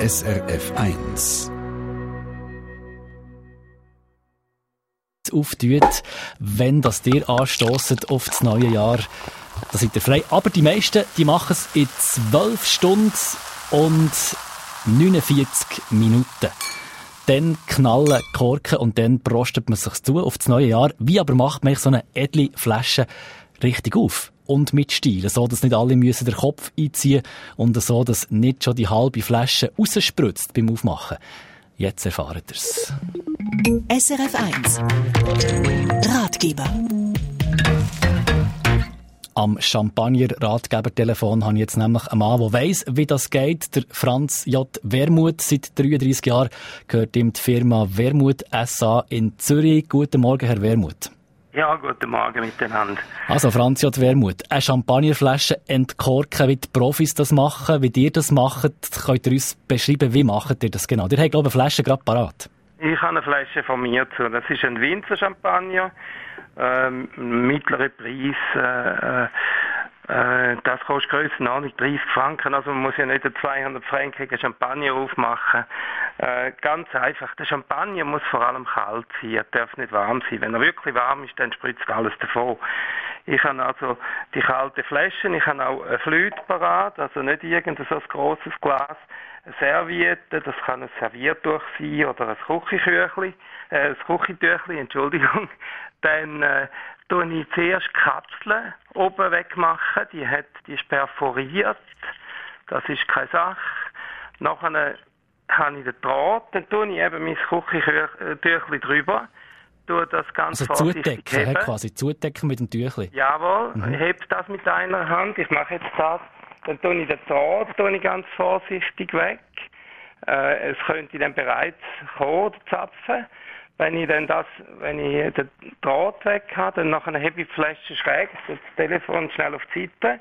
SRF 1. Auftut, wenn das ihr anstösst auf das neue Jahr, da seid ihr frei. Aber die meisten, die machen es in 12 Stunden und 49 Minuten. Dann knallen die Korken und dann prostet man sich zu auf das neue Jahr. Wie aber macht man so eine edle Flasche richtig auf? Und mit Stil, so dass nicht alle müssen den Kopf einziehen und so, dass nicht schon die halbe Flasche rausspritzt beim Aufmachen. Jetzt erfahrt ihr's. SRF 1 Ratgeber. Am Champagner-Ratgeber-Telefon habe ich jetzt nämlich einen Mann, der weiss, wie das geht. Der Franz J. Wermuth, seit 33 Jahren gehört ihm die Firma Wermuth SA in Zürich. Guten Morgen, Herr Wermuth. Ja, guten Morgen miteinander. Also, Franz J. Wermuth, eine Champagnerflasche entkorken, wie die Profis das machen, wie ihr das macht, könnt ihr uns beschreiben, wie macht ihr das genau? Ihr habt, glaube ich, eine Flasche gerade parat. Ich habe eine Flasche von mir zu. Das ist ein Winzer Champagner. Mittlerer Preis, das kostet Grössenordnung 30 Franken, also man muss ja nicht einen 200-frankigen Champagner aufmachen. Ganz einfach, der Champagner muss vor allem kalt sein, er darf nicht warm sein. Wenn er wirklich warm ist, dann spritzt alles davon. Ich habe also die kalte Flasche, ich habe auch ein Flöte parat, also nicht irgendein so ein grosses Glas. Eine Serviette, das kann ein Serviertuch sein oder ein Küchentüchli, Entschuldigung. Dann tue ich zuerst die Kapsel oben wegmachen, die ist perforiert, das ist keine Sache. Nachher habe ich den Draht, dann tue ich eben mein Küchentüchli drüber, tue das ganz also vorsichtig heben. Quasi zudecken mit dem Tüchli. Jawohl, ich hebe das mit einer Hand, ich mache jetzt das. Dann tue ich den Draht ganz vorsichtig weg. Es könnte dann bereits kommen, der Zapfen. Wenn ich den Draht weg habe, dann nachher hebe ich die Flasche schräg, das Telefon schnell auf die Seite.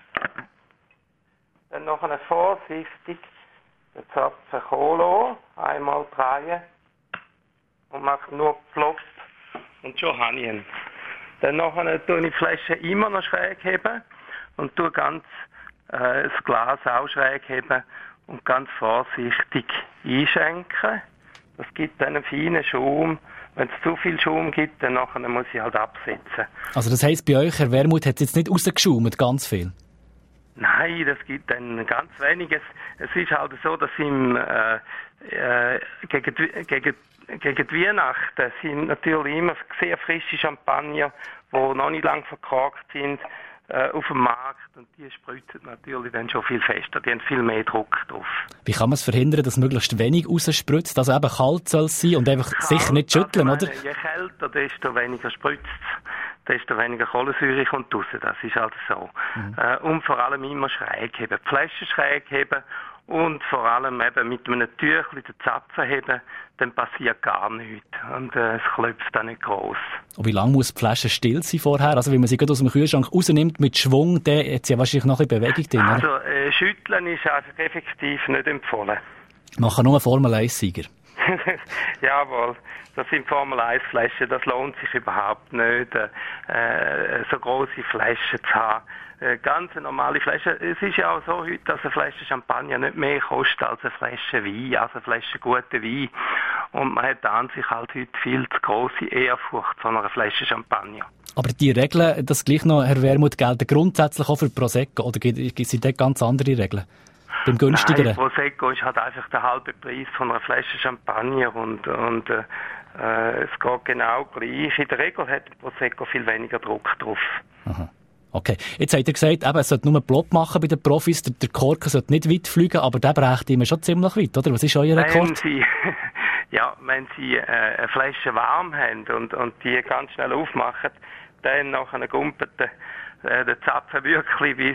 Dann nachher vorsichtig den Zapfen kommen lassen, einmal drehen und mache nur Plop und schon habe ich ihn. Dann nachher tue ich die Flasche immer noch schräg heben und tue ganz das Glas auch schräg heben und ganz vorsichtig einschenken. Das gibt dann einen feinen Schaum. Wenn es zu viel Schaum gibt, dann nachher muss ich halt absetzen. Also das heisst, bei euch, Herr Wermuth, hat es jetzt nicht rausgeschaumt, ganz viel? Nein, das gibt dann ganz weniges. Es ist halt so, dass gegen die Weihnachten sind natürlich immer sehr frische Champagner, die noch nicht lang verkorkt sind, auf dem Markt, und die spritzen natürlich dann schon viel fester, die haben viel mehr Druck drauf. Wie kann man es verhindern, dass möglichst wenig rausspritzt? Also eben kalt soll es sein und einfach kalt, sicher nicht schütteln, oder? Je kälter, desto weniger spritzt, desto weniger Kohlensäure kommt raus, das ist halt so. Und vor allem immer schräg heben, die Flasche schräg heben und vor allem eben mit einem Tüchlein den Zapfen heben, dann passiert gar nichts und es klopft dann nicht gross. Und wie lange muss die Flasche still sein vorher? Also wenn man sie gerade aus dem Kühlschrank rausnimmt mit Schwung, dann hat sie ja wahrscheinlich noch ein bisschen Bewegung drin, oder? Also schütteln ist einfach effektiv nicht empfohlen. Machen nur Formel-1-Sieger. Jawohl, das sind Formel-1-Flaschen, das lohnt sich überhaupt nicht, so grosse Flaschen zu haben. Ganz normale Flasche. Es ist ja auch so heute, dass eine Flasche Champagner nicht mehr kostet als eine Flasche Wein, also eine Flasche guten Wein. Und man hat an sich halt heute viel zu grosse Ehrfurcht von einer Flasche Champagner. Aber die Regeln, das gleich noch, Herr Wermuth, gelten grundsätzlich auch für Prosecco, oder gibt es da ganz andere Regeln? Beim günstigeren? Nein, Prosecco ist halt einfach der halbe Preis von einer Flasche Champagner und es geht genau gleich. In der Regel hat der Prosecco viel weniger Druck drauf. Aha. Okay. Jetzt habt ihr gesagt, eben, es sollte nur Plop machen bei den Profis, der Korken sollte nicht weit fliegen, aber der bräuchte immer schon ziemlich weit, oder? Was ist euer Rekord? Wenn Sie eine Flasche warm haben und die ganz schnell aufmachen, dann nachher gumpelt der Zapfen wirklich bis...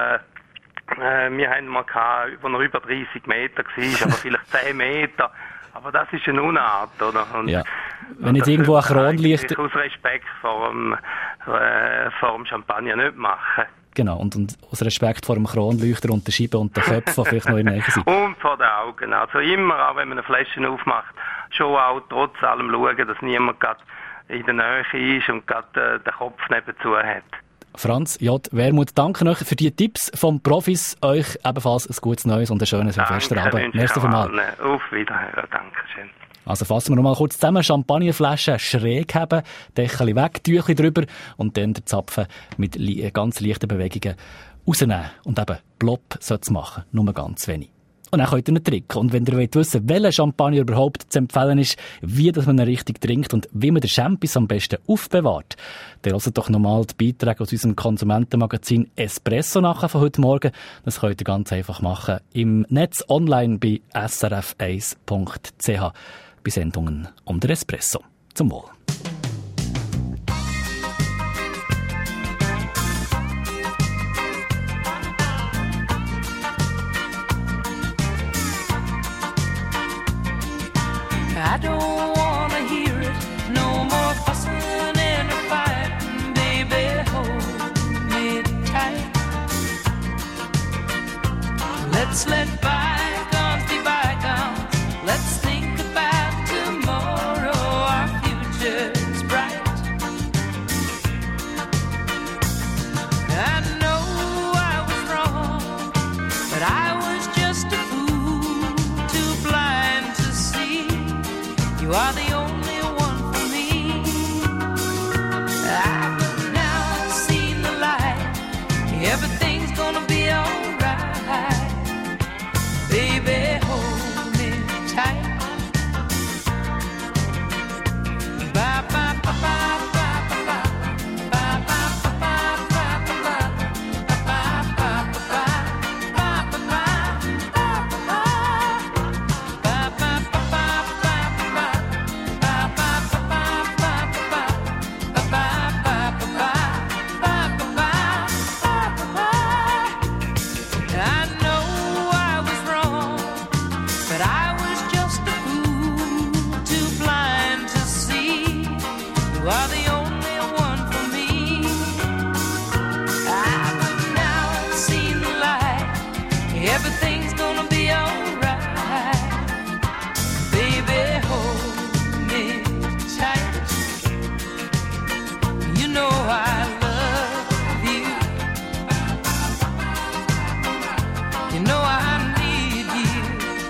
wir haben mal gehabt, wo er über 30 Meter war, aber vielleicht 10 Meter. Aber das ist eine Unart, oder? Und ja. Wenn jetzt irgendwo ein Kronlicht... aus Respekt vor dem Champagner nicht machen. Genau, und aus Respekt vor dem Kronleuchter und der Scheibe und den Köpfen, die vielleicht noch in der Nähe sind. Und vor den Augen. Also immer, auch wenn man eine Flasche aufmacht, schon auch trotz allem schauen, dass niemand gerade in der Nähe ist und gerade den Kopf nebenzu hat. Franz J. Wermuth, danke euch für die Tipps vom Profis. Euch ebenfalls ein gutes Neues und einen schönen Silvesterabend. Merci vielmals. Auf Wiederhören. Dankeschön. Also fassen wir noch mal kurz zusammen. Champagnerflaschen schräg haben, Deckel weg, Tüchli drüber und dann den Zapfen mit ganz leichten Bewegungen rausnehmen. Und eben plopp sollte es machen, nur ganz wenig. Und dann könnt ihr ihn trinken. Und wenn ihr wollt wissen, welcher Champagner überhaupt zu empfehlen ist, wie dass man ihn richtig trinkt und wie man den Champis am besten aufbewahrt, dann hört doch nochmal die Beiträge aus unserem Konsumentenmagazin Espresso nachher von heute Morgen. Das könnt ihr ganz einfach machen im Netz online bei srf1.ch bei Sendungen um den Espresso. Zum Wohl. I don't wanna hear it, no more fussing and a fighting, baby, hold me tight. Let's let bygones be bygones, let's think about tomorrow, our future's bright. I know I was wrong, but I was just a fool, too blind to see. You are the only one for me. I've now seen the light. Everything's gonna be alright. Baby, hold me tight. Ba ba ba ba ba ba ba ba ba ba ba everything's gonna be alright. Baby, hold me tight. You know I love you. You know I need you.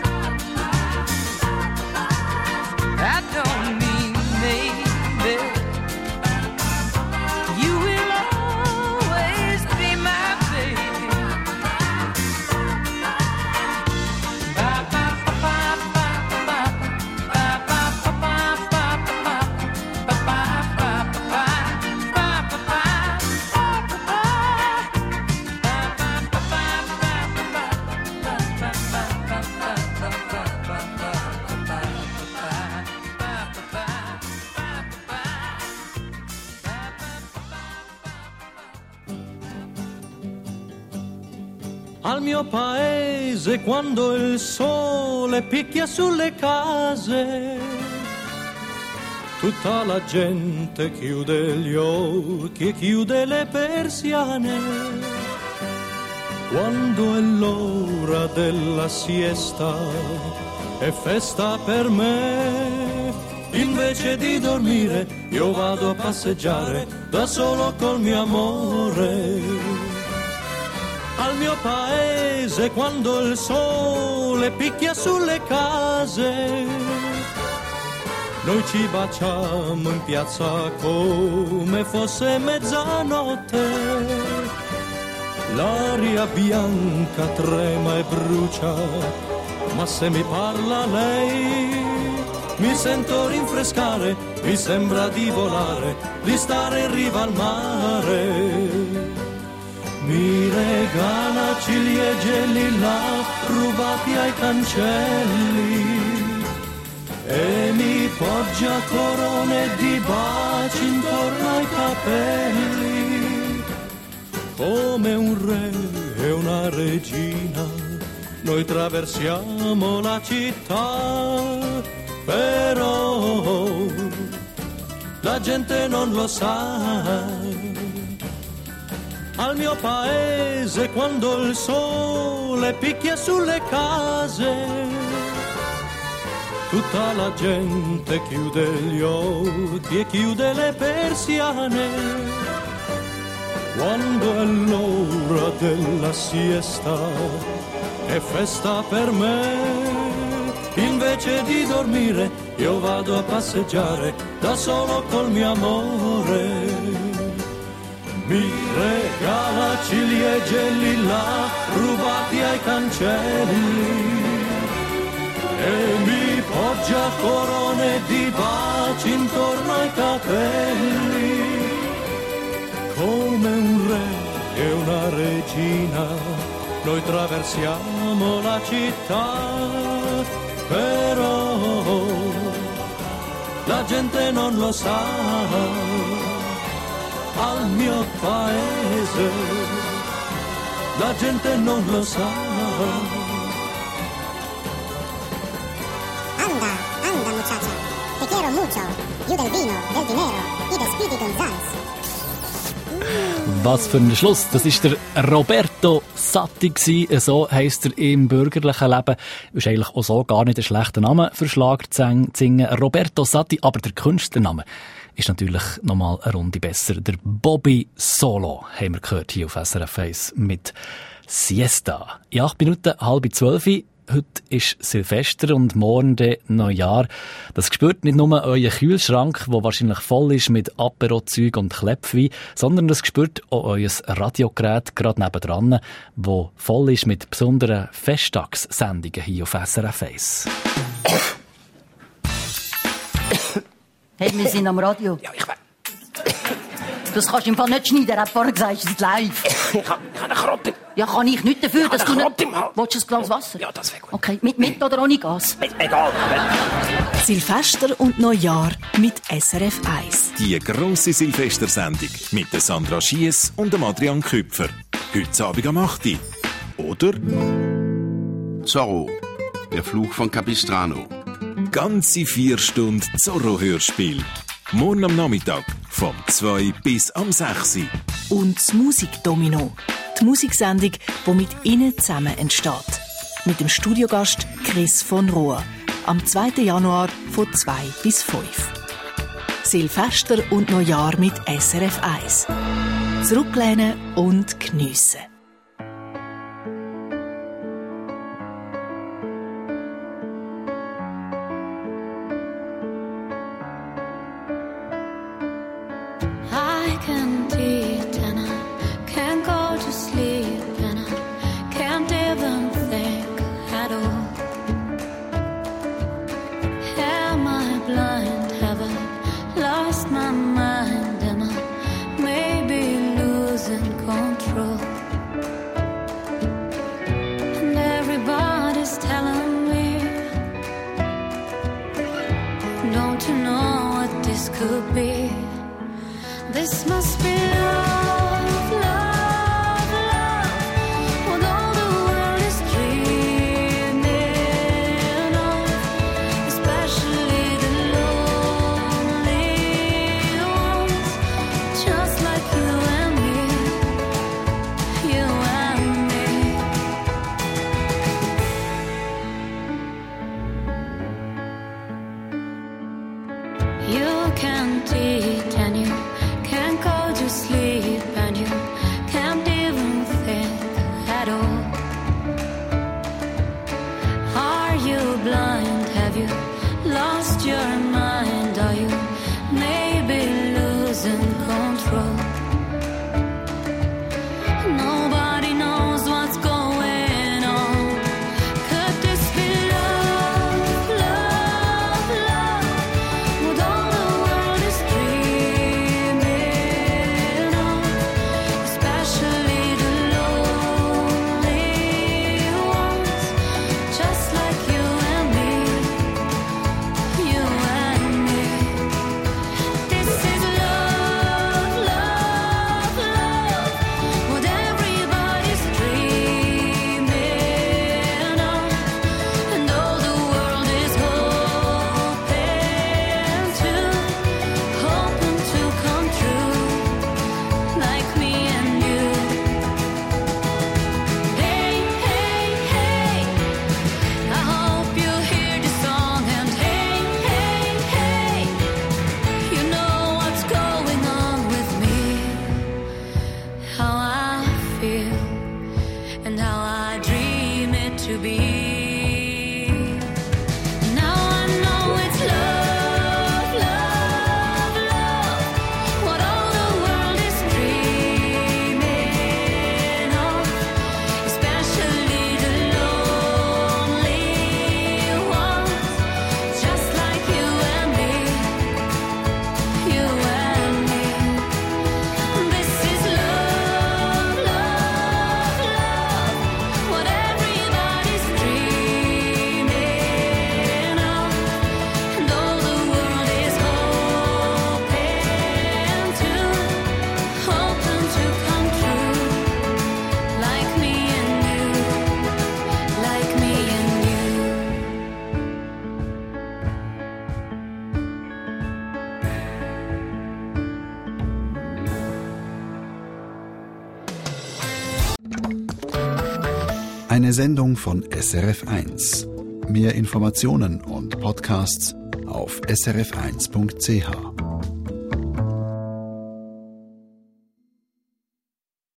I don't mean maybe. You will always be my baby. Al mio paese quando il sole picchia sulle case, tutta la gente chiude gli occhi e chiude le persiane. Quando è l'ora della siesta è festa per me. Invece di dormire io vado a passeggiare da solo col mio amore. Al mio paese quando il sole picchia sulle case, noi ci baciamo in piazza come fosse mezzanotte. L'aria bianca trema e brucia, ma se mi parla lei mi sento rinfrescare, mi sembra di volare, di stare in riva al mare. Mi regala ciliegie lilla rubati ai cancelli e mi poggia corone di baci intorno ai capelli. Come un re e una regina noi traversiamo la città, però la gente non lo sa. Al mio paese quando il sole picchia sulle case, tutta la gente chiude gli occhi e chiude le persiane. quando è l'ora della siesta, è festa per me. Invece di dormire io vado a passeggiare da solo col mio amore. Mi regala ciliegie lilla rubati ai cancelli e mi poggia corone di baci intorno ai capelli. Come un re e una regina noi traversiamo la città. Però la gente non lo sa, al mio paese la gente non lo sa. Anda muchacha, te quiero mucho, yo del vino, del dinero y de Espíritu Sanz. Was für ein Schluss. Das war der Roberto Satti. So heisst er im bürgerlichen Leben. Ist eigentlich auch so gar nicht ein schlechter Name für Schlager zu singen. Roberto Satti, aber der Künstlername ist natürlich nochmal eine Runde besser. Der Bobby Solo haben wir gehört hier auf SRF 1 mit Siesta. In 8 Minuten, 11:30. Heute ist Silvester und morgen Neujahr. Das spürt nicht nur euer Kühlschrank, der wahrscheinlich voll ist mit Apero-Zeug und Klepfwein, sondern das spürt auch euer Radiogerät gerade nebendran, das voll ist mit besonderen Festtagssendungen hier auf SRF 1. Hey, wir sind am Radio. Ja, ich weiß. Das kannst du im Fall nicht schneiden, er hat vorher gesagt, es ist live. Ich habe eine Krotte. Ja, kann ich nicht dafür, dass du nicht... im Hals. Willst du ein Glas Wasser? Ja, das wäre gut. Okay, mit oder ohne Gas? Egal. Silvester und Neujahr mit SRF 1. Die grosse Silvestersendung mit der Sandra Schiess und dem Adrian Küpfer. Heute Abend am 8. Oder? Zorro, der Fluch von Capistrano. Ganze 4 Stunden Zorro-Hörspiel. Morgen am Nachmittag vom 2 bis am 6. Und das Musikdomino. Die Musiksendung, die mit Ihnen zusammen entsteht. Mit dem Studiogast Chris von Rohr. Am 2. Januar von 2 bis 5. Silvester und Neujahr mit SRF 1. Zurücklehnen und geniessen. This is love. Eine Sendung von SRF1. Mehr Informationen und Podcasts auf srf1.ch.